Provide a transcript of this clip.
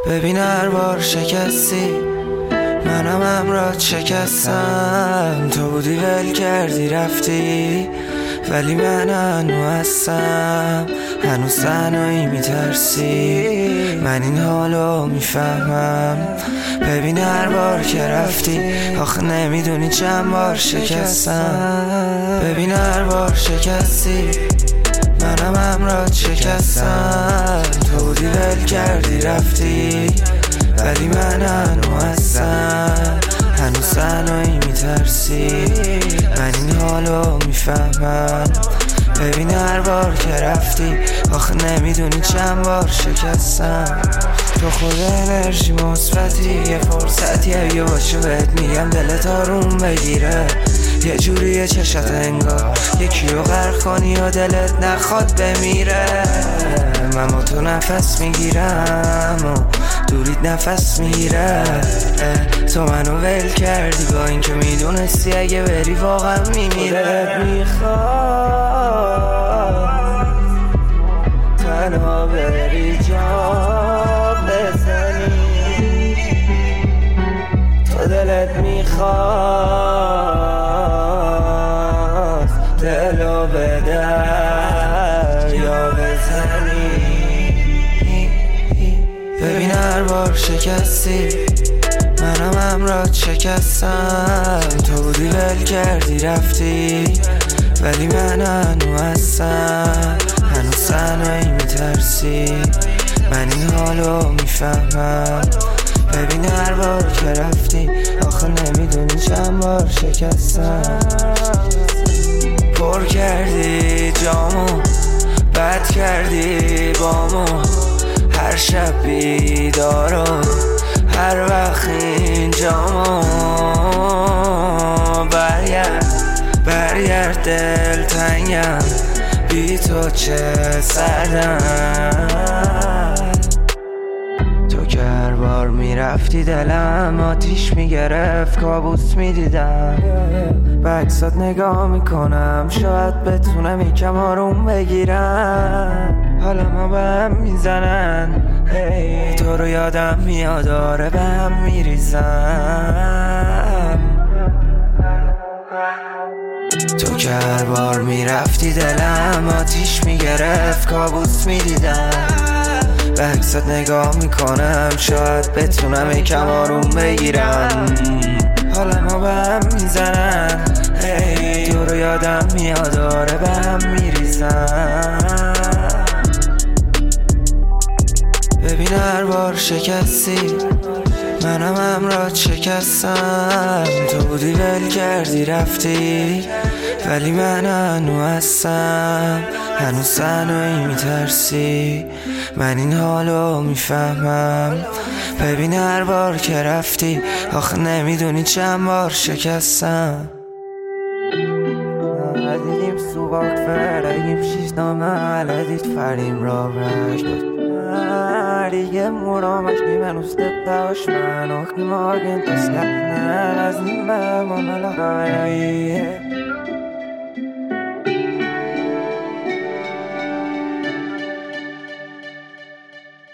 ببین هر بار شکستی منم همراهت شکستم. تو بودی ول کردی رفتی ولی من هنو هستم. هنوز تنهایی میترسی من این حالو میفهمم. ببین هر بار که رفتی آخه نمیدونی چند بار شکستم. ببین هر بار شکستی منم همراهت شکستم. تو بودی ول کردی رفتی ولی من هنو هستم. هنوز تنهایی میترسی من این حالو میفهمم. ببین هر بار که رفتی آخه نمیدونی چند بار شکستم. تو خود انرژی مثبتی یه فرصتیه یه باشو بهت میگم دلت آروم بگیره. یه جوریه چشات انگار یکیو غرق کنی و دلت نخواد بمیره. من با تو نفس میگیرم و دوریت نفس میگیره. تو منو ول کردی با این که میدونستی اگه بری واقعا میمیره. میخواد تنها بری جا بزنی تو دلت میخواد دلو به دریا بزنی. ببین هر بار شکستی منم همراهت شکستم. تو بودی ول کردی رفتی ولی من هنو هستم. هنوز تنهایی میترسی من این حالو میفهمم. ببین هر بار که رفتی آخه نمیدونی چند بار شکستم. پر کردی جامو بد کردی بامو هر شب بیدارو هر وقت اینجامو برگرد دل تنگم بی تو چه سردم. تو که هر بار میرفتی دلم آتیش میگرفت کابوس میدیدم. به عکسات نگاه میکنم شاید بتونم یکم آروم بگیرم. حالا ما به هم میزنن تو رو یادم میاد آره به هم میریزم. تو که هر بار میرفتی دلم آتیش میگرفت کابوس میدیدم. به عکسات نگاه میکنم شاید بتونم یکم آروم بگیرم. حالا ما به هم میزنن تو رو یادم میاد آره به هم میریزم. ببین هر بار شکستی منم همراهت شکستم. تو بودی ول کردی رفتی ولی من هنو هستم. هنوز تنهایی میترسی من این حالو میفهمم. ببین هر بار که رفتی آخه نمیدونی چند بار شکستم. دیدیم سوباک فرگیم شیشنامه علدید فریم را رشت دیگه مرامش نیمن usted داشت من اخی ماگن تسلق نه از نیمه مملا قایه